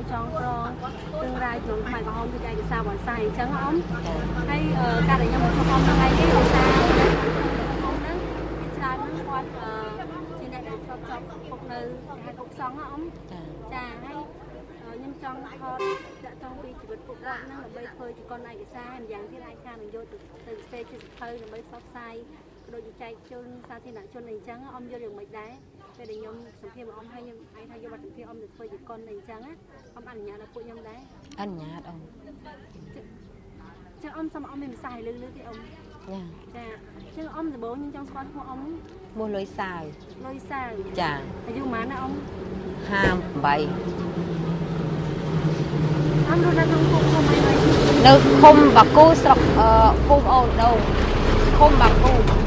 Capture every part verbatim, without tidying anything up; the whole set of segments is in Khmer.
tròn tròn tương lai chúng mày còn không thì chạy sao bọn xài trắng ống hay cả để nhau một con trong đây cái đồ sao không đó cha nó quan trên đây để cho cho phục nữ hai cục sóng ống trà hay nhưng trong kho đã trong vì chỉ vật phục vụ năng là bây thôi thì con này cái xa em dáng thế này cha mình vô từ từ xe trên hơi là mới sót sai đôi chạy chôn sao thế nào chôn này trắng ông vô đường mạch đá cái để nhom sản phẩm mà ông hay nhom hay thay vô mặt sản phẩm ông được phơi được con này trắng á ông ăn nhà là phụ nhom đấy ăn nhà ông chứ ông sao mà ông mình xài lư lư cái ông dạ chứ ông thì bố nhưng trong con của ông mua lưới xài lưới xài dạ dù má nó ông ham bảy ông luôn là không không không mấy đâu không bà cô sọc không ổn đâu không bà cô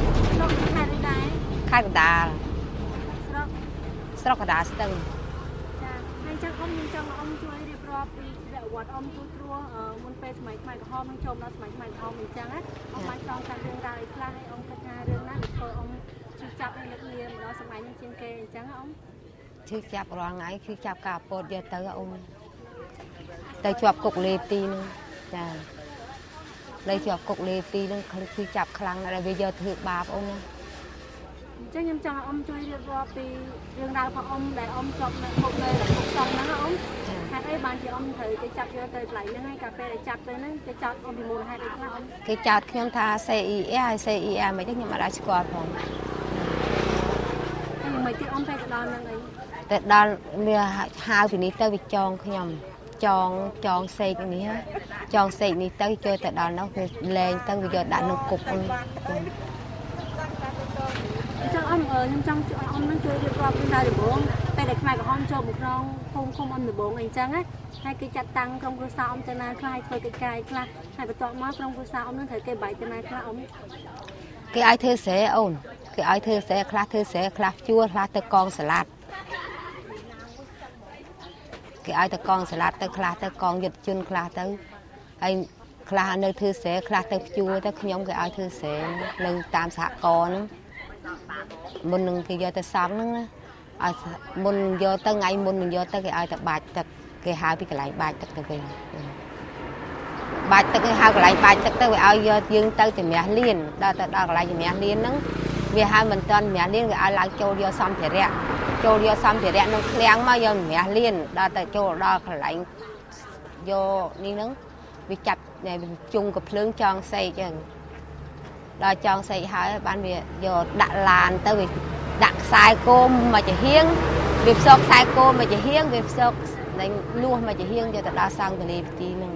khai cái đà sọc cái đà sưng hay chắc ông nhưng trong ôngជួយរៀបរាប់ពីប្រវត្តិôngជួយព្រោះមុនពេលសម័យខ្មែរក្រហមនឹងចូលដល់សម័យខ្មែរក្រហមអញ្ចឹងណាôngបានចង់តាមរឿងរ៉ាវខ្លះឲ្យôngគិតថារឿងណាដែលធ្វើôngជួយចាប់ឲ្យនឹកនាមដល់សម័យនេះជាងគេអញ្ចឹងông ជួយចាប់រាល់ថ្ងៃគឺចាប់ការពោតយកទៅôngទៅជាប់គុកលេទីនឹងចាលេជាប់គុកលេទីនឹងគឺចាប់ខ្លាំងដែរវាយកធ្វើបាបôngណាចឹងខ្ញុំចង់ឲ្យôngជួយរៀបរាប់ពីរឿងរ៉ាវរបស់ôngដែលôngជាប់នៅគុកនៅគុកសង្ឃហ្នឹងôngហេតុអីបានជាôngត្រូវគេចាប់យកទៅកន្លែងហ្នឹងហើយកាពេលដែលចាប់ទៅហ្នឹងគេចោទôngពីមូលហេតុអីខ្លះông គេចោទខ្ញុំថា C I A ហើយ C I A មិនទេខ្ញុំអត់អាចស្គាល់ផងហើយមិនទៀតôngទៅដល់ហ្នឹងអីទៅដល់វាហៅពីនេះទៅវាចងខ្ញុំចងចងសេកនេះចងសេកនេះទៅចូលទៅដល់នោះវាលែងទៅវាយកដាក់ក្នុងគុកហ្នឹងចឹងអ៊ំខ្ញុំចង់ឲ្យអ៊ំនឹងជួយរៀបរាប់ពីដំបូងពេលដែលខ្មែរក្រហមចូលមកក្នុងភូមិឃុំអ៊ំដំបូងអីចឹងណាហើយគេចាត់តាំងក្រុមគ្រួសារអ៊ំទៅណាខ្លះឲ្យធ្វើកិច្ចការខ្លះហើយបន្ទាប់មកក្រុមគ្រួសារអ៊ំនឹងត្រូវគេបែកទៅណាខ្លះអ៊ំគេឲ្យធ្វើស្រែអូនគេឲ្យធ្វើស្រែខ្លះធ្វើស្រែខ្លះជួខ្លះទៅកងសាឡាត់គេឲ្យទៅកងសាឡាត់ទៅខ្លះទៅកងយុទ្ធជនខ្លះទៅហើយខ្លះនៅធ្វើស្រែខ្លះទៅជួទៅខ្ញុំគេឲ្យធ្វើស្រែនៅតាមសហគមន៍ហ្នឹងមុននឹងគេយកទៅសង់ហ្នឹងឲ្យមុនយកទៅថ្ងៃមុននឹងយកទៅគេឲ្យទៅបាច់ទឹកគេហៅពីកន្លែងបាច់ទឹកទៅវិញបាច់ទឹកគេហៅកន្លែងបាច់ទឹកទៅវាឲ្យយកយើងទៅជំនះលៀនដល់ទៅដល់កន្លែងជំនះលៀនហ្នឹងវាហៅមិនទាន់ជំនះលៀនគេឲ្យឡើងចូលយកសម្ភារៈចូលយកសម្ភារៈក្នុងឃ្លាំងមកយកជំនះលៀនដល់ទៅចូលដល់កន្លែងយកនេះហ្នឹងវាចាប់ជុំកភ្លើងចងសេកចឹងដល់ចងសេកហើយបានវាយកដាក់ឡានទៅវាដាក់ខ្សែគោមមកចាហៀងវាផ្សោកខ្សែគោមមកចាហៀងវាផ្សោកនឹងលួសមកចាហៀងយកទៅដល់សង្ឃទលេទីហ្នឹង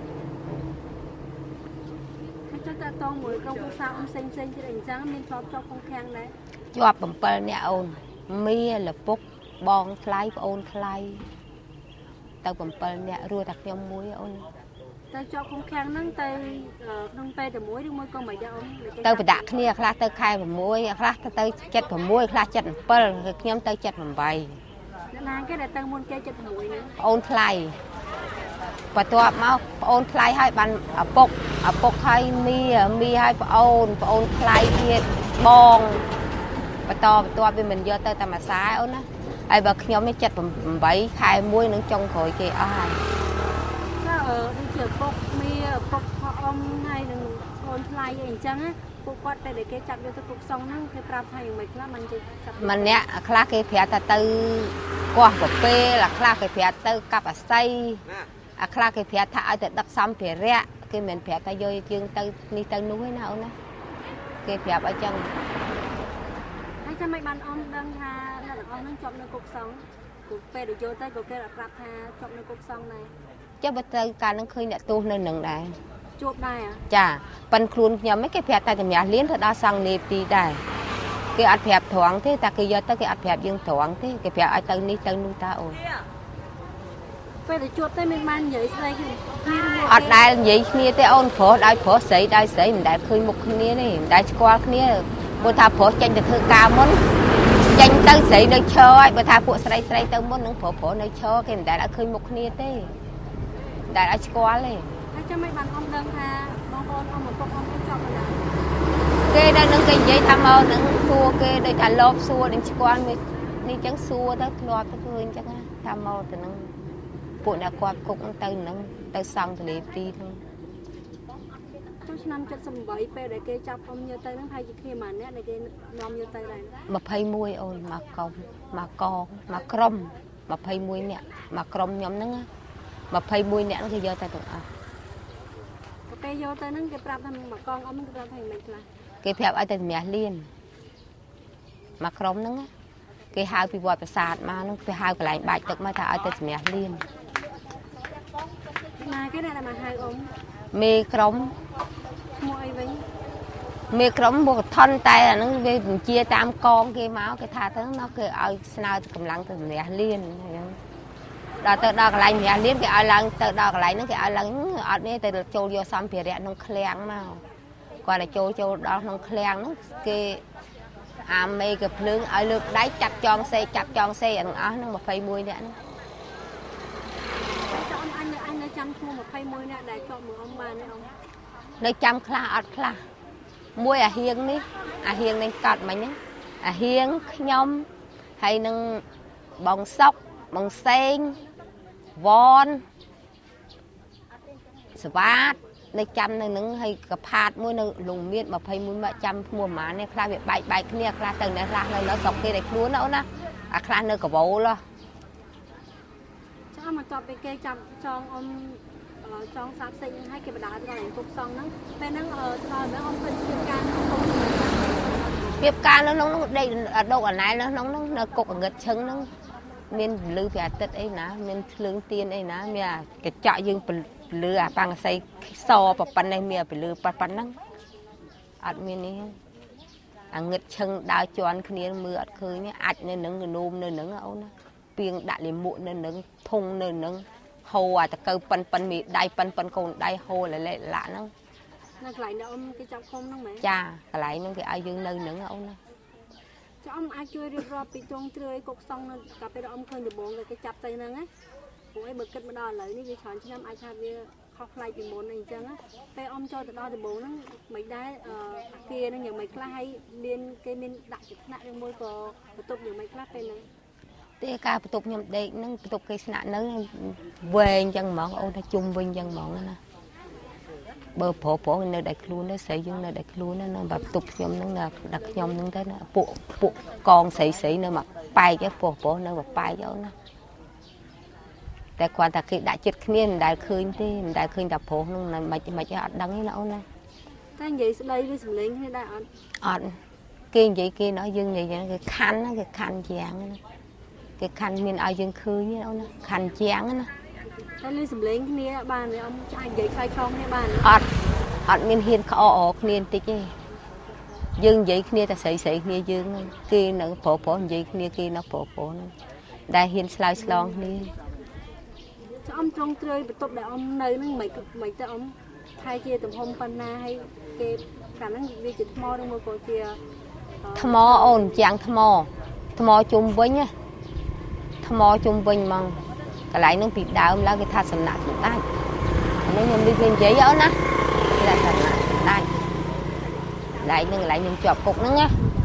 ហើយចុះតាតងមួយក្រុមគ្រួសារអ៊ំផ្សេងផ្សេងទៀតអញ្ចឹងមានជាប់ជាប់ក្នុងខាងដែរជាប់bảyនាក់អូនមីលពុកបងថ្លៃប្អូនថ្លៃទៅbảyនាក់រស់តែខ្ញុំមួយអូនទៅជាប់ក្នុងខាងហ្នឹងទៅក្នុងពេលតែមួយឬមួយក៏មិនដែរអូនទៅបដាក់គ្នាខ្លះទៅខែ6ខ្លះទៅចិត្ត6ខ្លះចិត្ត7គឺខ្ញុំទៅចិត្ត8 អ្នកណាគេដែលទៅមុនគេចិត្ត6ហ្នឹងប្អូនថ្លៃបន្ទាប់មកប្អូនថ្លៃហើយបានឪពុកឪពុកហើយមីមីហើយប្អូនប្អូនថ្លៃទៀតបងបន្តបន្ទាប់វាមិនយកទៅតែមួយខ្សែអូនណាហើយបើខ្ញុំនេះចិត្ត8ខែមួយនឹងចុងក្រោយគេអស់ហើយចាអឺដូចជាពុកមីពុកអ៊ំហើយនឹងប្អូនថ្លៃអីអញ្ចឹងណាពួកគាត់តែគេចាប់យកទៅគុកសង្ឃហ្នឹងគេប្រាប់ថាយ៉ាងម៉េចខ្លះមិនគេចាប់ម្នាក់ខ្លះគេប្រាប់ថាទៅកោះប្រពេលអាខ្លះគេប្រាប់ទៅកាប់អាស័យអាខ្លះគេប្រាប់ថាឲ្យទៅដឹកសម្ភារៈគេមិនប្រាប់ថាយកយើងទៅនេះទៅនោះឯណាអូនណាគេប្រាប់អញ្ចឹងហើយចាំមិនបានអ៊ំដឹងថាអ្នកទាំងអស់ហ្នឹងជាប់នៅគុកសង្ឃព្រោះពេលដែលយកទៅក៏គេប្រាប់ថាជាប់នៅគុកសង្ឃដែរចុះបើទៅកាលនឹងឃើញអ្នកទោសនៅនឹងដែរជួបដែរចាប៉ិនខ្លួនខ្ញុំឯងគេប្រាប់តែជំនះលៀនទៅដល់សង្ឃលេបទីដែរគេអត់ប្រាប់ត្រង់ទេតែគេយកទៅគេអត់ប្រាប់យើងត្រង់ទេគេប្រាប់ឲ្យទៅនេះទៅនោះតាអូនពេលដែលជួបទៅមានបាននិយាយស្ដីគ្នាអត់ដែលនិយាយគ្នាទេអូនប្រុសដោយប្រុសស្រីដោយស្រីមិនដែលឃើញមុខគ្នាទេមិនដែលស្គាល់គ្នាព្រោះថាប្រុសចេញទៅធ្វើការមុនចេញទៅស្រីនៅឈរហើយបើថាពួកស្រីស្រីទៅមុននឹងប្រុសប្រុសនៅឈរគេមិនដែលឲ្យឃើញមុខគ្នាទេមិនដែលឲ្យស្គាល់ទេហើយចាំមិនបានអ៊ំដឹងថាបងប្អូនអ៊ំឪពុកអ៊ំទៅជាប់នៅណាគេដែលនឹងគេនិយាយថាមកនឹងសួរគេដូចថាលបសួរនឹងស្គាល់នេះចឹងសួរទៅធ្លាប់ទៅឃើញចឹងថាមកទៅនឹងហពួកអ្នកគាត់គុកទៅហ្នឹងទៅសង់ទលេទីហ្នឹងចូលឆ្នាំเจ็ดสิบแปดពេលដែលគេចាប់អ៊ំយកទៅហ្នឹងហើយជាគ្នាម៉ានអ្នកដែលគេនាំយកទៅដែរยี่สิบเอ็ดអូនមកកុំមកកងមកក្រុមยี่สิบเอ็ดនាក់មកក្រុមខ្ញុំហ្នឹងยี่สิบเอ็ดនាក់ហ្នឹងគេយកទៅទាំងអស់ពេលយកទៅហ្នឹងគេប្រាប់ថាមកកងអ៊ំគេប្រាប់ថាមិនខ្លះគេប្រាប់ឲ្យទៅសម្រាប់លៀនមកក្រុមហ្នឹងគេហៅពីវត្តប្រាសាទមកហ្នឹងគេហៅកន្លែងបាច់ទឹកមកថាឲ្យទៅសម្រាប់លៀនណាគេដែលមកហៅអ៊ំមេក្រុមឈ្មោះអីវិញមេក្រុមមកថនតែអាហ្នឹងវាបញ្ជាតាមកងគេមកគេថាទៅនោះគេឲ្យស្នើកម្លាំងទៅសម្រាប់លៀនអញ្ចឹងដល់ទៅដល់កន្លែងសម្រាប់លៀនគេឲ្យឡើងទៅដល់កន្លែងហ្នឹងគេឲ្យឡើងអត់នេះទៅចូលយកសម្ភារៈក្នុងឃ្លាំងមកគាត់តែចូលចូលដល់ក្នុងឃ្លាំងហ្នឹងគេអាមេកភ្លើងឲ្យលើកដៃចាប់ចងសេចាប់ចងសេអាទាំងអស់ហ្នឹងยี่สิบเอ็ดនាក់ហ្នឹងតែអ៊ំអញអញនៅចាំឈ្មោះยี่สิบเอ็ดនាក់ដែលជាប់មើលអ៊ំបានទេអ៊ំនៅចាំខ្លះអត់ខ្លះមួយអាហៀងនេះអាហៀងនេះកាត់មិញហ្នឹងអាហៀងខ្ញុំហើយនឹងបងសុកបងសេងវ៉នសវ៉ាតនៅចាំនៅនឹងហើយកផាតមួយនៅលងមៀតยี่สิบเอ็ดមកចាំឈ្មោះម៉ានេះខ្លះវាបែកបែកគ្នាខ្លះទៅនៅខ្លះនៅនៅស្រុកគេតែខ្លួនអូនណាអាខ្លះនៅកវលចាំមកចាប់ពេលគេចាប់ចងអ៊ំចងសាបសេងហ្នឹងឲ្យគេបដាទៅដល់គុកសងហ្នឹងពេលហ្នឹងដល់ហ្នឹងអ៊ំឃើញជាការពីការនៅក្នុងដេកដកអណែលនៅក្នុងហ្នឹងនៅគុកអងឹតឈឹងហ្នឹងមានលឺពីអាទិត្យអីណាមានភ្លើងទៀនអីណាមានកញ្ចក់យើងពលឺអាប៉ាំងស័យសប៉ុណ្ណេះមានពលឺប៉ុណ្ណឹងអត់មាននេះអាងឹតឈឹងដើរជន់គ្នាមើលអត់ឃើញអាចនៅនឹងកនោមនៅនឹងអូនណាពីងដាក់លាមកនៅនឹងធុងនៅនឹងហូរអាតកៅប៉ិនប៉ិនមីដៃប៉ិនប៉ិនកូនដៃហូរលលែកឡាក់ហ្នឹងនៅកន្លែងនៅអ៊ំគេចាប់ឃុំហ្នឹងមែនចាកន្លែងហ្នឹងគេឲ្យយើងនៅនឹងអូនណាចាអ៊ំអាចជួយរៀបរាប់ពីទងទ្រឿយគុកសងនៅកាលពេលអ៊ំឃើញដំបងគេចាប់ទៅហ្នឹងណាព្រោះអីបើគិតមកដល់ឥឡូវនេះវាច្រើនឆ្នាំអាចថាវាខុសប្លែកពីមុនអីអញ្ចឹងពេលអ៊ំចូលទៅដល់ដំបងហ្នឹងមិនដែរអាគារហ្នឹងយ៉ាងម៉េចខ្លះហើយមានគេមានដាក់ជាថ្នាក់ឬមួយក៏បន្ទប់យ៉ាងម៉េចខ្លះពេលហ្នឹងទេការបន្ទប់ខ្ញុំដេកហ្នឹងបន្ទប់គេស្នាក់នៅវែងអញ្ចឹងហ្មងអូនថាជុំវិញអញ្ចឹងហ្មងណាបើប្រុសប្រុសនៅតែខ្លួននៅស្រីយើងនៅតែខ្លួនណានៅបន្ទប់ខ្ញុំហ្នឹងដាក់ខ្ញុំហ្នឹងទៅណាពួកពួកកងស្រីស្រីនៅមកប៉ែកឯងប្រុសប្រុសនៅមកប៉ែកអូនណាតែគាត់ថាគេដាក់ចិត្តគ្នាមិនដែលឃើញទេមិនដែលឃើញតែប្រុសហ្នឹងមិនមិនអត់ដឹងទេណាអូនណាតែនិយាយស្ដីឬសម្លេងគ្នាដែរអត់អត់គេនិយាយគេnóiយើងនិយាយគេខណ្ឌគេខណ្ឌយ៉ាងណាគេខណ្ឌមានឲ្យយើងឃើញទេអូនណាខណ្ឌយ៉ាងណាតែលឺសម្លេងគ្នាបានទេអ៊ំអាចនិយាយខ្លីខ្លងគ្នាបានអត់អត់មានហ៊ានក្អកគ្នាបន្តិចទេយើងនិយាយគ្នាតែស្រីស្រីគ្នាយើងគេនៅប្រុសប្រុសនិយាយគ្នាគេនៅប្រុសប្រុសដែលហ៊ានឆ្លើយឆ្លងគ្នាចាអ៊ំត្រង់ទ្រឿយបន្ទប់ដែលអ៊ំនៅហ្នឹងមិនមិនទៅអ៊ំថែជាទំហំប៉ុណ្ណាហើយគេកាលហ្នឹងវាជាថ្មឬមួយក៏ជាថ្មអូនជាងថ្មថ្មជុំវិញណាថ្មជុំវិញហ្មងកន្លែងហ្នឹងពីដើមឡើងគេថាសំណាក់សម្ដេចនេះខ្ញុំនិយាយអូនណាគេថាសំណាក់សម្ដេចកន្លែងហ្នឹងកន្លែងខ្ញុំជាប់គុកហ្នឹងណា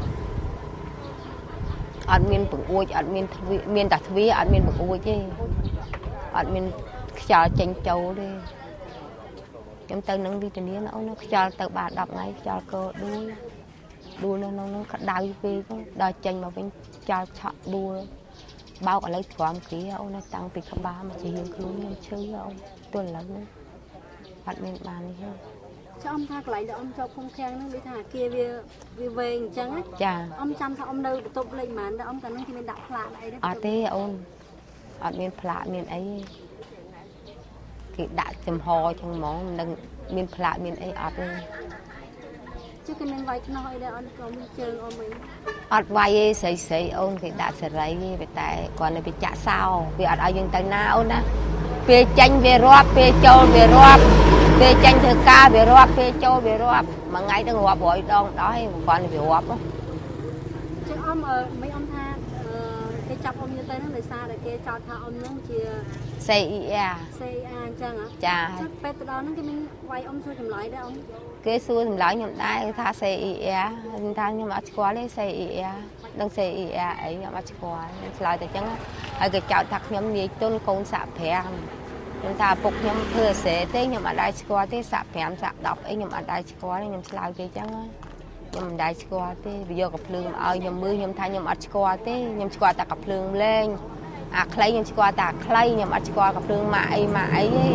អត់មានបង្អួចអត់មានទ្វាមានតែទ្វាអត់មានបង្អួចទេអត់មានខ្យល់ចេញចូលទេខ្ញុំទៅនឹងវិធានាអូនខ្យល់ទៅបានដប់ថ្ងៃខ្យល់ក៏ដួលដួលនៅក្នុងហ្នឹងក្តៅពេកដល់ចេញមកវិញខ្យល់ឆក់ដួលបោកឥឡូវទ្រាំគ្រាអូនតាំងពីក្បាលមកជារៀងខ្លួនខ្ញុំឈឺអូនទល់ឥឡូវហ្នឹងអត់មានបាននេះទេចាអ៊ំថាកន្លែងដែលអ៊ំជាប់ឃុំឃាំងហ្នឹងដូចថាអាគារវាវាវែងអញ្ចឹងណាចាអ៊ំចាំថាអ៊ំនៅបន្ទប់លេខប៉ុន្មានតែអ៊ំកាលហ្នឹងគេមានដាក់ផ្លាកអីទេអត់ទេអូនអត់មានផ្លាកមានអីគេដាក់ចំហអញ្ចឹងហ្មងនឹងមានផ្លាកមានអីអត់ទេ chứ cái men vay nó ở đây ăn có mình chơi ôm mình អត់វាយទេស្រីស្រីអូនគេដាក់សេរីទេតែគាត់នៅវាចាក់សោវាអត់ឲ្យយើងទៅណាអូនណាពេលចាញ់វារាប់ពេលចូលវារាប់ពេលចាញ់ធ្វើការវារាប់ពេលចូលវារាប់មួយថ្ងៃទៅរាប់រយដងដល់ហើយគាត់វារាប់ chứ ông ở mấy ông tha cái ចាប់អ៊ំទៅហ្នឹងដោយសារតែគេចោទថាអ៊ំហ្នឹងជាសេអ៊ីអាសេអាអញ្ចឹងហ៎ចាពេលទៅដល់ហ្នឹងគេមានវាយអ៊ំសួរចម្លើយដែរអ៊ំគេសួរចម្លើយខ្ញុំដែរថាសេអ៊ីអាខ្ញុំថាខ្ញុំអត់ស្គាល់ទេសេអ៊ីអាដឹងសេអ៊ីអាអីខ្ញុំអត់ស្គាល់ឆ្លើយតែអញ្ចឹងហើយគេចោទថាខ្ញុំនាយទុនកូនសាក់ប្រាំខ្ញុំថាឪពុកខ្ញុំធ្វើសេទេខ្ញុំអត់ដែរស្គាល់ទេសាក់ប្រាំសាក់ដប់អីខ្ញុំអត់ដែរស្គាល់ទេខ្ញុំឆ្លើយគេអញ្ចឹងខ្ញុំមិនដែរស្គាល់ទេវាយកកាភ្លើងមកឲ្យខ្ញុំមើលខ្ញុំថាខ្ញុំអត់ស្គាល់ទេខ្ញុំស្គាល់តែកាភ្លើងលេងអាខ្លីខ្ញុំស្គាល់តែអាខ្លីខ្ញុំអត់ស្គាល់កាភ្លើងម៉ាក់អីម៉ាក់អីទេ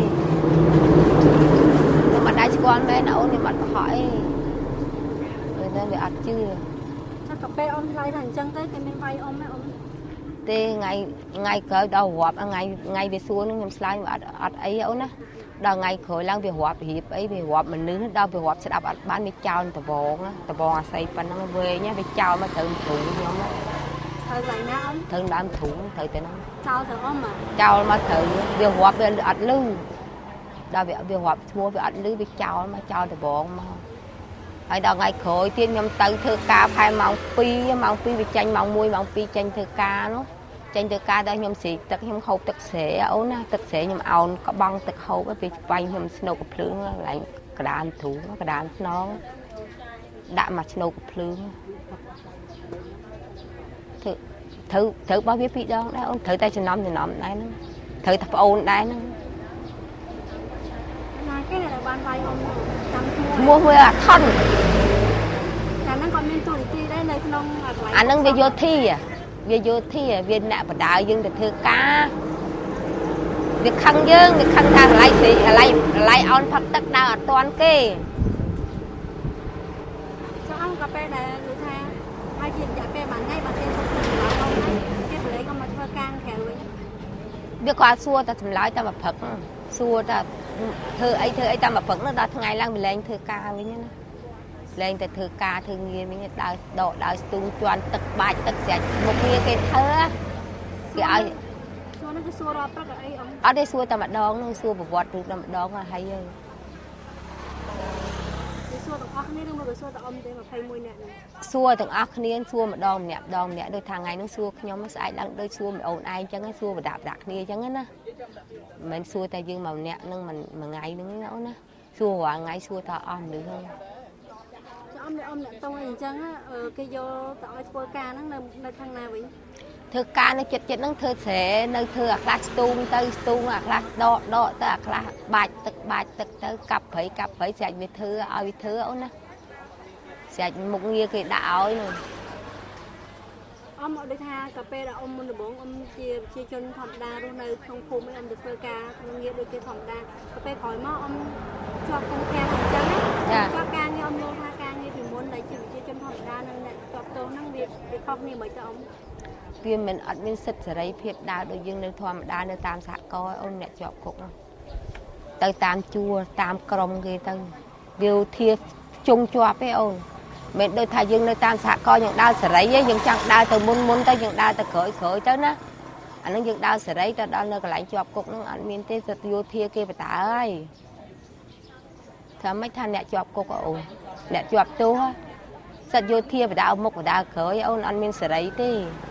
ខ្ញុំអត់ដែរស្គាល់មែនអូនខ្ញុំអត់ប្រហែលអីតែវាអត់ជឿថាកាពេលអ៊ំឆ្លើយថាអញ្ចឹងទៅគេមានវាយអ៊ំទេអ៊ំទេថ្ងៃថ្ងៃក្រោយដល់រាប់ថ្ងៃថ្ងៃវាសួរនឹងខ្ញុំឆ្លើយអត់អត់អីអូនណាដល់ថ្ងៃក្រោយឡើងវារាប់រៀបអីវារាប់មនុស្សដល់វារាប់ស្ដាប់អត់បានវាចោលដបងដបងអាស័យប៉ុណ្ណឹងវែងវាចោលមកត្រូវទ្រូងខ្ញុំហើយថ្ងៃណាអ៊ំត្រូវដើមទ្រូងត្រូវទៅហ្នឹងចោលទៅអ៊ំហ៎ចោលមកត្រូវវារាប់វាអត់លឺដល់វាវារាប់ឈ្មោះវាអត់លឺវាចោលមកចោលដបងមកហើយដល់ថ្ងៃក្រោយទៀតខ្ញុំទៅធ្វើការផែម៉ោងពីរម៉ោងពីរវាចាញ់ម៉ោងមួយម៉ោងពីរចាញ់ធ្វើការនោះចាញ់ធ្វើការដល់ខ្ញុំស្រីទឹកខ្ញុំហូបទឹកស្រែអូនណាទឹកស្រែខ្ញុំអោនក្បង់ទឹកហូបទៅស្វែងខ្ញុំស្នូកកភ្លើងកន្លែងកដានទ្រូងកដានខ្នងដាក់មកស្នូកកភ្លើងធ្វើត្រូវត្រូវបោះវាពីរដងដែរអូនត្រូវតែចំណំចំណំដែរហ្នឹងត្រូវតែប្អូនដែរហ្នឹងណាគេដែលបានវាយអ៊ំចាំឈ្មោះឈ្មោះវាអាថនតែហ្នឹងគាត់មានទូនីតិដែរនៅក្នុងកន្លែងអាហ្នឹងវាយោធាវាយោធាវាអ្នកបដាយើងទៅធ្វើការវាខឹងយើងវាខឹងថាកន្លែងស្រីកន្លែងកន្លែងអោនផឹកទឹកដើរអត់ទាន់គេចុះអ៊ំកាពេលដែលនិយាយថាហើយជារយៈពេលមួយថ្ងៃបើគេសុំទៅដល់អ៊ំហើយគេប្រឡែងអ៊ំមកធ្វើការក្រៅវិញវាគាត់សួរតែចម្លើយតែមកព្រឹកសួរតែធ្វើអីធ្វើអីតែមកព្រឹកនោះដល់ថ្ងៃឡើងវាលែងធ្វើការវិញណាលែងតែធ្វើការធ្វើងារវិញដើរដកដើរស្ទូងជន់ទឹកបាច់ទឹកស្រាច់មុខងារគេធ្វើគេឲ្យសួរហ្នឹងគឺសួររាល់ព្រឹកអីអ៊ំអត់ទេសួរតែម្ដងនោះសួរប្រវត្តិឬតែម្ដងហើយហើយគេសួរទាំងអស់គ្នាឬមកគេសួរតែអ៊ំទេยี่สิบเอ็ดនាក់ហ្នឹងសួរទាំងអស់គ្នាសួរម្ដងម្នាក់ម្ដងម្នាក់ដូចថាថ្ងៃនោះសួរខ្ញុំស្អែកឡើងដូចសួរម្អូនឯងអញ្ចឹងសួរប្រដាប់ដាក់គ្នាអញ្ចឹងណាមិនមែនសួរតែយើងមកម្នាក់ហ្នឹងមិនមួយថ្ងៃហ្នឹងណាអូនណាសួររាល់ថ្ងៃសួរតែអស់មនុស្សហ្នឹងអ៊ំអ្នកអ៊ំអ្នកតងអីអញ្ចឹងគេយកទៅឲ្យធ្វើការហ្នឹងនៅនៅខាងណាវិញធ្វើការនៅចិត្តចិត្តហ្នឹងធ្វើស្រែនៅធ្វើអាខ្លះស្ទូងទៅស្ទូងអាខ្លះដកដកទៅអាខ្លះបាច់ទឹកបាច់ទឹកទៅកាប់ព្រៃកាប់ព្រៃស្រាច់វាធ្វើឲ្យវាធ្វើអូនណាស្រាច់មុខងារគេដាក់ឲ្យនោះអ៊ំអត់ដូចថាកាពេលដែលអ៊ំមុនដំបូងអ៊ំជាប្រជាជនធម្មតារស់នៅក្នុងភូមិអ៊ំទៅធ្វើការក្នុងងារដូចគេធម្មតាកាពេលក្រោយមកអ៊ំជាប់គុំខាំងអញ្ចឹងជាប់ការងារអ៊ំយល់ថាការងារពីមុនដែលជាប្រជាជនធម្មតានឹងអ្នកជាប់ទោសហ្នឹងវាវាខុសគ្នាមិនទៅអ៊ំវាមិនអត់មានសិទ្ធិសេរីភាពដើរដូចយើងនៅធម្មតានៅតាមសហគមន៍អូនអ្នកជាប់គុកទៅតាមជួរតាមក្រុមគេទៅវាធាជុងជាប់ទេអូនមិនដូចថាយើងនៅតាមសហគមន៍យើងដើរសេរីទេយើងចង់ដើរទៅមុនមុនទៅយើងដើរទៅក្រោយក្រោយទៅណាអាហ្នឹងយើងដើរសេរីទៅដល់នៅកន្លែងជាប់គុកហ្នឹងអត់មានទេសិទ្ធិយោធាគេបតាហើយថាមិនថាអ្នកជាប់គុកអូនអ្នកជាប់ទោសសិទ្ធិយោធាបតាមុខបតាក្រោយអូនអត់មានសេរីទេ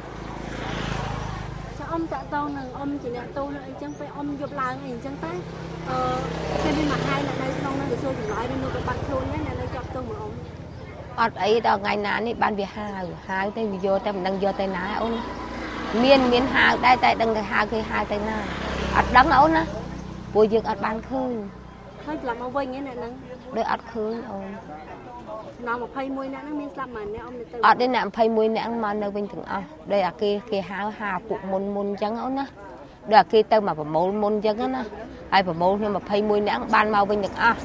អ៊ំតាក់តងនឹងអ៊ំជាអ្នកទោសនឹងអីចឹងពេលអ៊ំយប់ឡើងអីចឹងទៅអឺគេមានមួយហើយនៅក្នុងនឹងសួរចម្លើយឬនៅក៏បាត់ខ្លួនដែរនៅជាប់ទោសមកអ៊ំអត់អីដល់ថ្ងៃណានេះបានវាហាវហាវទៅវាយកតែមិនដឹងយកទៅណាអូនមានមានហាវដែរតែដឹងទៅហាវគេហាវទៅណាអត់ដឹងអូនណាពួកយើងអត់បានឃើញហើយត្រឡប់មកវិញហ្នឹងហ្នឹងដូចអត់ឃើញអូនដល់ยี่สิบเอ็ดនាក់ហ្នឹងមានស្លាប់ម្នាក់អ៊ំទៅអត់ទេអ្នកยี่สิบเอ็ดនាក់មកនៅវិញទាំងអស់ដោយអាគេគេហាវហាពួកមុនមុនអញ្ចឹងអូនណាដោយអាគេទៅមកប្រមូលមុនអញ្ចឹងណាហើយប្រមូលខ្ញុំยี่สิบเอ็ดនាក់បានមកវិញទាំងអស់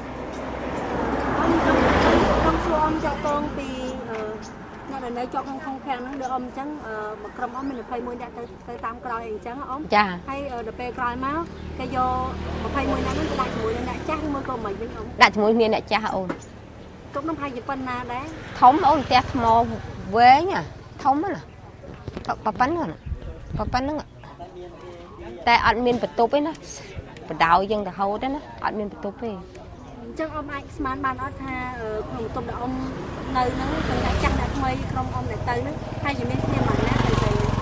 ខ្ញុំសួរអ៊ំចាក់តងពីអ្នកដែលនៅជាប់ក្នុងខុងខាំងហ្នឹងដូចអ៊ំអញ្ចឹងមកក្រុមអ៊ំមានยี่สิบเอ็ดនាក់ទៅទៅតាមក្រោយអីអញ្ចឹងអ៊ំហើយដល់ពេលក្រោយមកគេយកยี่สิบเอ็ดនាក់ហ្នឹងទៅដាក់ជាមួយនឹងអ្នកចាស់ឬមួយក៏មិនវិញអ៊ំដាក់ជាមួយគ្នាអ្នកចាស់អូនទុកនឹងហើយជាប៉ុណ្ណាដែរធំអូនផ្ទះថ្មវែងធំណាប៉ប៉ាន់ហ្នឹងប៉ប៉ាន់ហ្នឹងតែអត់មានបន្ទប់ទេណាបដោយយើងទៅហូតទេណាអត់មានបន្ទប់ទេអញ្ចឹងអ៊ំអាចស្មានបានអត់ថាក្នុងបន្ទប់ដែលអ៊ំនៅហ្នឹងទាំងអ្នកចាស់អ្នកថ្មីក្រុមអ៊ំដែលទៅហ្នឹងហើយជាមានគ្នាមួយណាទៅទៅ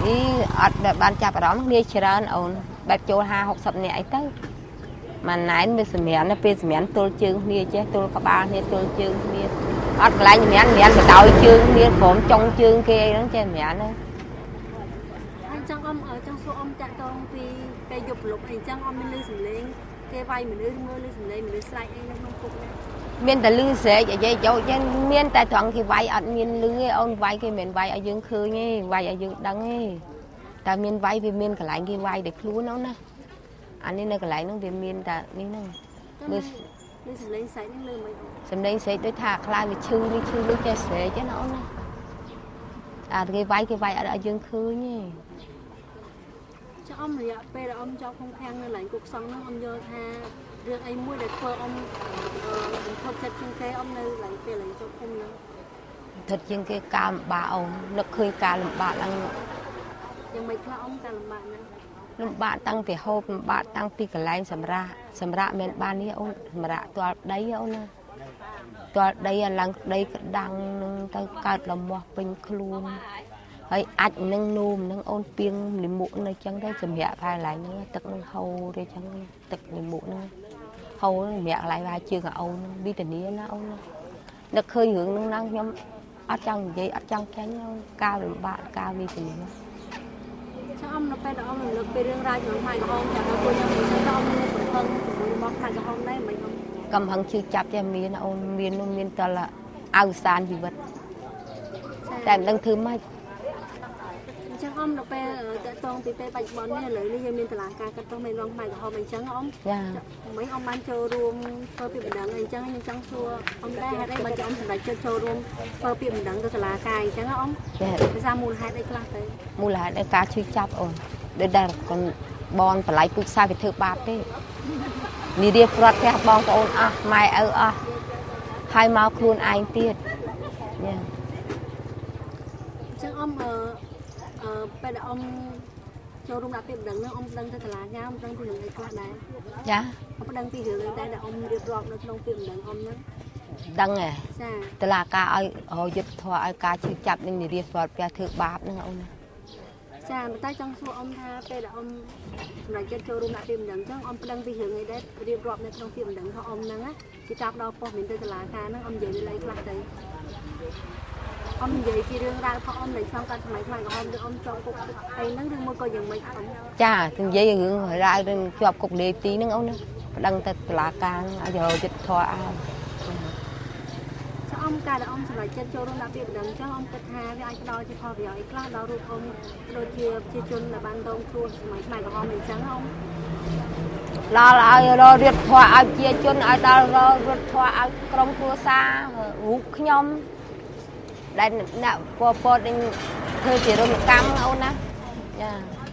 ý ở ban chạp ở đó ngheច្រើនអូនបែបចូលห้าหกสิบនាក់អីទៅម៉ាណែនវាសម្រាប់ពេលសម្រាប់ទល់ជើងគ្នាចេះទល់ក្បាលគ្នាទល់ជើងគ្នាអត់កន្លែងសម្រាប់សម្រាប់ទៅដោយជើងគ្នាព្រមចុងជើងគេអីហ្នឹងចេះសម្រាប់ហ្នឹងអញ្ចឹងអ៊ំចង់សួរអ៊ំចាក់តងពីពេលយប់លុបអីចឹងអ៊ំមានលឺសំឡេងគេវាយមនុស្សមើលលឺសំឡេងមនុស្សស្រែកអីនៅក្នុងគុកនេះមានតែលឺស្រែកអាយយកចឹងមានតែត្រង់គេវាយអត់មានលឺទេអូនវាយគេមិនវាយឲ្យយើងឃើញទេវាយឲ្យយើងដឹងទេតែមានវាយវាមានកន្លែងគេវាយដោយខ្លួនហ្នឹងណាអានេះនៅកន្លែងហ្នឹងវាមានតែនេះហ្នឹងមើលលឺសំឡេងស្រែកនេះលឺមិនសំឡេងស្រែកដូចថាខ្លាចវាឈឺនេះឈឺដូចចេះស្រែកចឹងណាអូនណាអាគេវាយគេវាយអត់ឲ្យយើងឃើញទេចាអ៊ំរយៈពេលដែលអ៊ំជាប់ក្នុងខាងនៅកន្លែងគុកសង្ឃហ្នឹងអ៊ំយល់ថារឿងអីមួយដែលធ្វើអ៊ំបំផុតចិត្តជាងគេអ៊ំនៅកន្លែងពេលកន្លែងជាប់ឃុំហ្នឹងថិតជាងគេការលំបាកអូននឹកឃើញការលំបាកឡើងយ៉ាងម៉េចខ្លះអ៊ំការលំបាកហ្នឹងលំបាកតាំងពីហូបលំបាកតាំងពីកន្លែងសម្រាប់សម្រាប់មិនបាននេះអូនសម្រាប់ទាល់ដីអូនណាទាល់ដីឡើងដីក្តាំងនឹងទៅកើតលមាស់ពេញខ្លួនហើយអាចនឹងនោមនឹងអូនពីងលិមុខនៅចឹងទៅសម្រាប់កន្លែងហ្នឹងទឹកនឹងហូរទេចឹងទឹកលិមុខហ្នឹងហូរសម្រាប់កន្លែងវាជើងអូនវីតានីណាអូននឹកឃើញរឿងហ្នឹងណាខ្ញុំអត់ចង់និយាយអត់ចង់ចាញ់អូនការលំបាកការវីតានីចាអ៊ំនៅពេលដែលអ៊ំរំលឹកពីរឿងរ៉ាវក្នុងខ្មែរក្រហមចាដល់ពួកខ្ញុំនិយាយថាអ៊ំមានកំហឹងជាមួយរបស់ខ្មែរក្រហមដែរមិនអ៊ំកំហឹងជឿចាប់តែមានអូនមាននោះមានតលអវសានជីវិតតែមិនដឹងធ្វើម៉េចអញ្ចឹងអ៊ំនៅពេលតកតងពីពេលបច្ចុប្បន្ននេះឥឡូវនេះយើងមានតឡាការកាត់ទោសមេរងខ្មែរក្រហមអញ្ចឹងអ៊ំចាមិនអ៊ំបានចូលរួមធ្វើពីបណ្ដឹងអញ្ចឹងខ្ញុំចង់សួរអ៊ំដែរហេតុអីបើអ៊ំសម្រេចចិត្តចូលរួមធ្វើពីបណ្ដឹងទៅតឡាការអញ្ចឹងអ៊ំចាភាសាមូលហេតុអីខ្លះទៅមូលហេតុនៃការឈឺចាប់អូនដូចដែលកូនបងបល័យពុកសាវាធ្វើបាបទេនិយាយព្រាត់ផ្ទះបងប្អូនអស់ម៉ែឪអស់ហើយមកខ្លួនឯងទៀតចាអញ្ចឹងអ៊ំអឺពេលដែលអ៊ំចូលរួមដាក់ពាក្យបណ្ដឹងនោះអ៊ំដឹងទៅតឡាការអ៊ំដឹងពីរឿងអីខ្លះដែរចាអ៊ំដឹងពីរឿងដែរដែលអ៊ំរៀបរាប់នៅក្នុងពាក្យបណ្ដឹងអ៊ំហ្នឹងដឹងហ៎ចាតឡាការឲ្យយុទ្ធធរឲ្យការឈឺចាប់នឹងនិយាយព្រាត់ផ្ទះធ្វើបាបហ្នឹងអូនណាចាតែចង់សួរអ៊ំថាពេលដែលអ៊ំសម្រាប់ចិត្តចូលរួមដាក់ពាក្យបណ្ដឹងអញ្ចឹងអ៊ំប្តឹងពីរឿងអីដែររៀបរាប់នៅក្នុងពាក្យបណ្ដឹងរបស់អ៊ំហ្នឹងណាជាការផ្ដល់ព័ត៌មានទៅតុលាការហ្នឹងអ៊ំនិយាយលើអីខ្លះទៅអ៊ំនិយាយពីរឿងរ៉ាវរបស់អ៊ំនៅក្នុងកាលសម័យខ្មែរក្រហមឬអ៊ំជាប់គុកអីហ្នឹងឬមួយក៏យ៉ាងម៉េចអ៊ំចានិយាយរឿងរ៉ាវនឹងជាប់គុកលេខទីហ្នឹងអូនណាប្តឹងទៅតុលាការឲ្យយុទ្ធធរឲ្យអ៊ំការដែលអ៊ំសម្រេចចិត្តចូលរួមដាក់ពាក្យបណ្ដឹងអញ្ចឹងអ៊ំគិតថាវាអាចផ្ដល់ជាផលប្រយោជន៍អីខ្លះដល់រូបអ៊ំដូចជាប្រជាជនដែលបានរងគ្រោះសម័យខ្មែរក្រហមអញ្ចឹងអ៊ំដល់ឲ្យរកយុទ្ធធរឲ្យប្រជាជនឲ្យដល់រកយុទ្ធធរឲ្យក្រុមគ្រួសាររូបខ្ញុំដែលអ្នកពពតនឹងធ្វើជារនកម្មអូនណាចា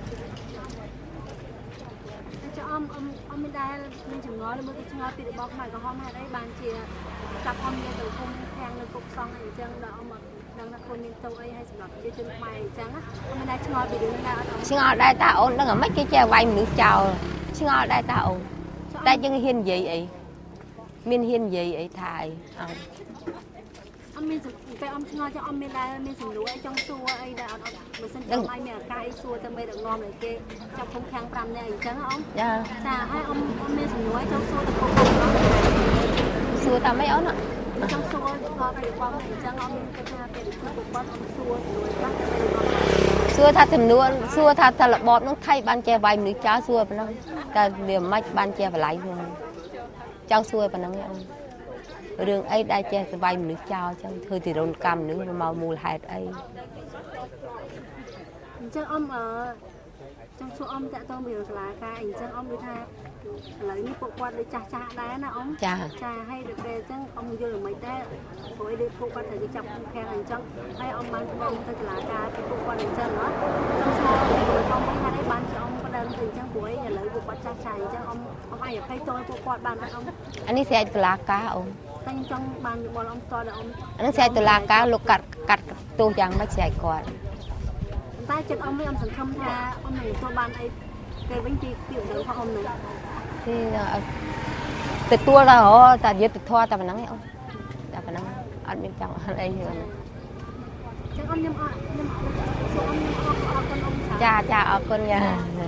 ចាអ៊ំអ៊ំអ៊ំមានដែលមានចម្ងល់មើលទៅឆ្ងល់ពីរបបខ្មែរក្រហមហេតុអីបានជាចាប់អ៊ំយកទៅឃុំខាំងនៅគុកសង្ឃអីចឹងដល់អ៊ំអត់ដឹងថាខ្លួនមានទោសអីហើយសម្រាប់ប្រជាជនខ្មែរអីចឹងអ៊ំមានដែលឆ្ងល់ពីរឿងនេះដែរអត់ឆ្ងល់ដែរតាអូនដឹងហ្មងគេចេះវាយមនុស្សចោលឆ្ងល់ដែរតាអូនតែយើងហ៊ាននិយាយអីមានហ៊ាននិយាយអីថាអីអត់អ៊ំមានពេលអ៊ំឆ្ងល់ចឹងអ៊ំមានដែរមានសំណួរអីចង់សួរអីដែរអត់អត់បើសិនជាអ៊ំឲ្យមានឱកាសអីសួរទៅមេដឹកនាំឲ្យគេចាប់ឃុំខាំង5នាក់អីចឹងអ៊ំចាចាហើយអ៊ំអ៊ំមានសំណួរអីចង់សួរទៅពួកគាត់សួរតាមអីអូនចង់សួរគាត់ពីបងអញ្ចឹងអ៊ំមានគិតថាពេលជួបពួកគាត់អ៊ំសួរសំណួរខ្លះទៅសួរថាចំនួនសួរថាតរបបនោះថៃបានចេះវាយមនុស្សចោលសួរប៉ុណ្ណឹងតែវាមិនបានចេះបល័យហ្នឹងចង់សួរប៉ុណ្ណឹងឯងរឿងអីដែលចេះស្វាយមនុស្សចោលចឹងធ្វើទីរនកម្មនឹងមកមូលហេតុអីអញ្ចឹងអ៊ំអឺចង់សួរអ៊ំតាក់ទងពីសាលាការអញ្ចឹងអ៊ំនិយាយថាឥឡូវនេះពួកគាត់ដូចចាស់ចាស់ដែរណាអ៊ំចាចាហើយដល់ពេលអញ្ចឹងអ៊ំយល់មិនដែរព្រោះឯពួកគាត់ត្រូវចាប់ឃុំឃាំងអញ្ចឹងហើយអ៊ំបានប្តឹងទៅសាលាការពីពួកគាត់អញ្ចឹងណាចង់សួរពីអ៊ំវិញថាអីបានអ៊ំប្តឹងទៅអញ្ចឹងព្រោះឯឥឡូវពួកគាត់ចាស់ចាស់អញ្ចឹងអ៊ំអ៊ំអាចអភ័យទោសពួកគាត់បានអត់អ៊ំអានេះស្រែកសាលាការអូនតែចង់បានយោបល់អ៊ំតដល់អ៊ំអានេះស្រែកតុលាការលោកកាត់កាត់ទោសយ៉ាងម៉េចស្រែកគាត់តែចិត្តអ៊ំវិញអ៊ំសង្ឃឹមថាអ៊ំនឹងទទួលបានអីគេវិញពីពីដំណើររបស់អ៊ំនឹងទីទទួលដល់ហ៎តែយុទ្ធធរតែប៉ុណ្ណឹងឯងអូនតែប៉ុណ្ណឹងអត់មានចង់អីទេចចឹងអមខ្ញុំអត់ខ្ញុំអត់សូមខ្ញុំអរអរគុណអមច្រើនចាចាអរគុណយ៉ា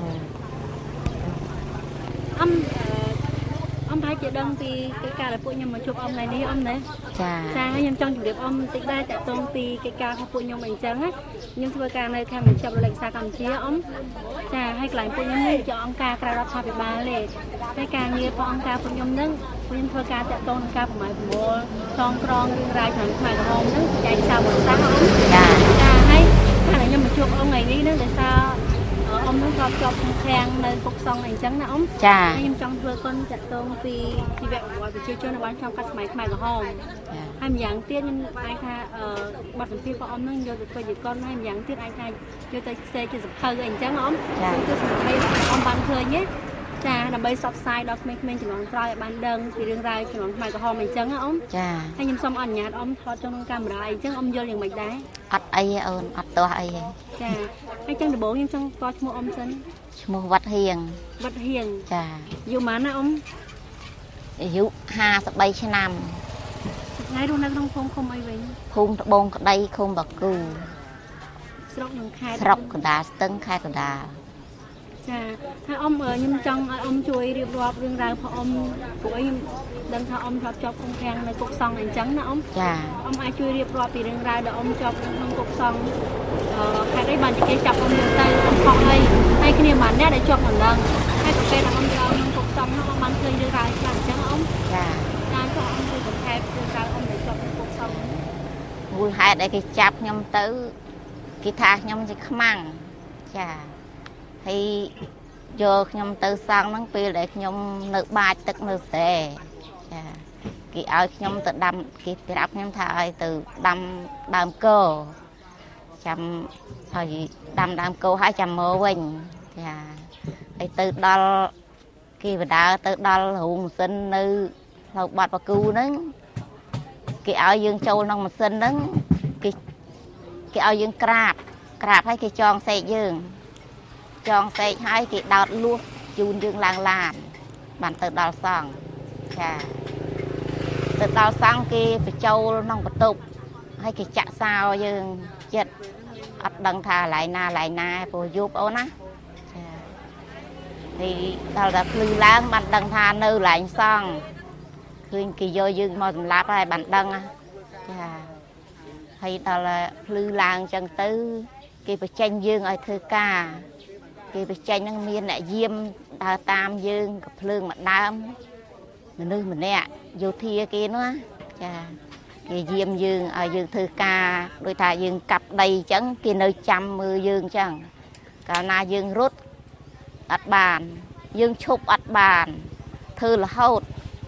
អមអមប្រហែលជាដឹងពីកិច្ចការដែលពួកខ្ញុំមកជួបអមថ្ងៃនេះអមណាចាចាហើយខ្ញុំចង់ជម្រាបអមបន្តិចដែរតាក់ទងពីកិច្ចការរបស់ពួកខ្ញុំអីចឹងណាខ្ញុំធ្វើការនៅខាងមជ្ឈមណ្ឌលឯកសារកម្ពុជាអមចាហើយកន្លែងពួកខ្ញុំនេះជាអង្គការក្រៅរដ្ឋាភិបាលទេហើយការងាររបស់អង្គការពួកខ្ញុំហ្នឹងពួកខ្ញុំធ្វើការតាក់ទងនឹងការប្រម៉ាយប្រមូលចងក្រងរឿងរ៉ាវខាងខ្មែរក្រហមហ្នឹងចែកសារវត្តសាសអមចាចាហើយខាងខ្ញុំមកជួបអមថ្ងៃនេះហ្នឹងដោយសារអមនឹងក៏ជាប់ខាងនៅគុកសង្ឃអីចឹងណាអមចាខ្ញុំចង់ធ្វើកុនតាក់ទងពីជីវប្រវត្តិប្រជាជននៅបានក្នុងកាត់សម័យខ្មែរក្រហមហើយម្យ៉ាងទៀតខ្ញុំអាចថាបទសម្ភាសន៍របស់អមនឹងយកទៅធ្វើជាកុនហើយម្យ៉ាងទៀតអាចថាយកទៅផ្សេងជាសភៅអីអញ្ចឹងអមគឺសភៅអមបានឃើញទេចាដើម្បីផ្សព្វផ្សាយដល់ក្មេងៗជំនាន់ក្រោយឲ្យបានដឹងពីរឿងរ៉ាវជំនាន់ខ្មែរក្រហមអីចឹងណាអមចាហើយខ្ញុំសូមអនុញ្ញាតអមថតចូលក្នុងកាមេរ៉ាអីចឹងអមយល់យ៉ាងម៉េចដែរអត់អីទេអូនអត់ទាស់អីទេចាហើយចឹងដំបូងខ្ញុំចង់ស្គាល់ឈ្មោះអមសិនឈ្មោះវត្តហៀងវត្តហៀងចាយូរប៉ុន្មានណាអមអាយុห้าสิบสามឆ្នាំថ្ងៃរស់នៅក្នុងភូមិឃុំអីវិញភូមិត្បូងក្តីឃុំបាគូស្រុកក្នុងខេត្តស្រុកកណ្ដាលស្ទឹងខេត្តកណ្ដាលចាហើយអមខ្ញុំចង់ឲ្យអមជួយរៀបរាប់រឿងរ៉ាវរបស់អមព្រោះអីខ្ញុំដឹងថាអមធ្លាប់ជាប់ក្នុងខាងនៅគុកសង្ឃអីចឹងណាអមចាអមអាចជួយរៀបរាប់ពីរឿងរ៉ាវដែលអមជាប់ក្នុងគុកសង្ឃអឺហេតុអីបានជាគេចាប់អមទៅទៅអមខកអីហើយគ្នាម្នាក់ដែលជាប់មិនដឹងហើយប្រពេលដែលអមទៅក្នុងគុកសង្ឃនោះអមបានឃើញរឿងរ៉ាវខ្លះអញ្ចឹងអមចាចាក៏អមជួយបន្ថែមរឿងរ៉ាវអមដែលជាប់ក្នុងគុកសង្ឃមូលហេតុដែលគេចាប់ខ្ញុំទៅគេថាខ្ញុំជាខ្មាំងចាហើយយកខ្ញុំទៅសង់ហ្នឹងពេលដែលខ្ញុំនៅបាចទឹកនៅស្រែចាគេឲ្យខ្ញុំទៅដាំគេប្រាប់ខ្ញុំថាឲ្យទៅដាំដើមកោចាំហើយដាំដើមកោហើយចាំមកវិញចាហើយទៅដល់គេបដើទៅដល់រូងម៉ាស៊ីននៅផ្លូវបាត់បកូហ្នឹងគេឲ្យយើងចូលក្នុងម៉ាស៊ីនហ្នឹងគេគេឲ្យយើងក្រាបក្រាបហើយគេចងសេកយើងចងសេកហើយគេដោតលួសជូនយើងឡើងឡានបានទៅដល់សង្ឃចាទៅដល់សង្ឃគេបញ្ចូលក្នុងបន្ទប់ហើយគេចាក់សោយើងចិត្តអត់ដឹងថាកន្លែងណាកន្លែងណាព្រោះយប់អូនណាចាហើយដល់តែភ្លឺឡើងបានដឹងថានៅកន្លែងសង្ឃឃើញគេយកយើងមកសម្លាប់ហើយបានដឹងចាហើយដល់ភ្លឺឡើងចឹងទៅគេបញ្ចេញយើងឲ្យធ្វើការគេបញ្ចេញហ្នឹងមានអ្នកយាមដើរតាមយើងក៏ភ្លើងមកដើមមនុស្សម្នាក់យោធាគេនោះចាគេយាមយើងឲ្យយើងធ្វើការដោយថាយើងកាប់ដីអញ្ចឹងគេនៅចាំមើលយើងអញ្ចឹងកាលណាយើងរត់អត់បានយើងឈប់អត់បានធ្វើរហូត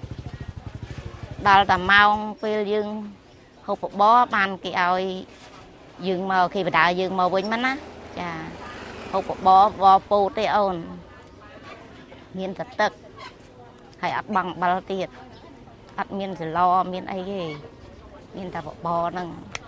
ដល់តែម៉ោងពេលយើងហូបបបរបានគេឲ្យយើងមកគេបដើយើងមកវិញមកណាចាហូបបបរបបពោតទេអូនមានតែទឹកហើយអត់បង់អំបិលទៀតអត់មានសឡមានអីទេមានតែបបរហ្នឹង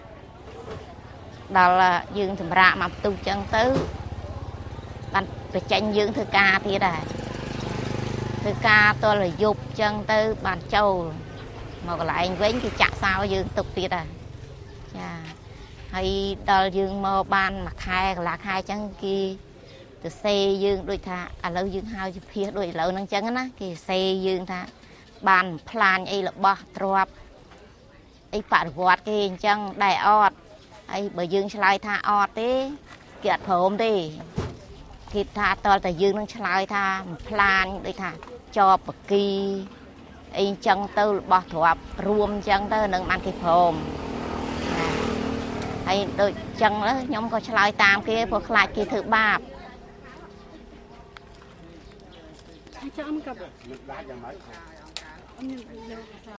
ដល់យើងសម្រាកមកផ្ទុះចឹងទៅបានបញ្ចេញយើងធ្វើការទៀតដែរធ្វើការតលយប់ចឹងទៅបានចូលមកកន្លែងវិញគេចាក់សោយើងទុកទៀតដែរចាហើយដល់យើងមកបានមួយខែកន្លះខែចឹងគេទៅសេយើងដូចថាឥឡូវយើងហៅជាភាសដូចឥឡូវហ្នឹងចឹងណាគេសេយើងថាបានផ្លាញអីរបស់ទ្របអីបរិវត្តគេអញ្ចឹងដែរអត់ហើយបើយើងឆ្លើយថាអត់ទេគេអត់ព្រមទេគេថាតលតែយើងនឹងឆ្លើយថាមិនផ្លាញដូចថាចបបគីអីអញ្ចឹងទៅរបស់ទ្របរួមអញ្ចឹងទៅនឹងបានគេព្រមហើយដូចចឹងខ្ញុំក៏ឆ្លើយតាមគេព្រោះខ្លាចគេធ្វើបាបចាំកំអមខ្ញុំលើភាសា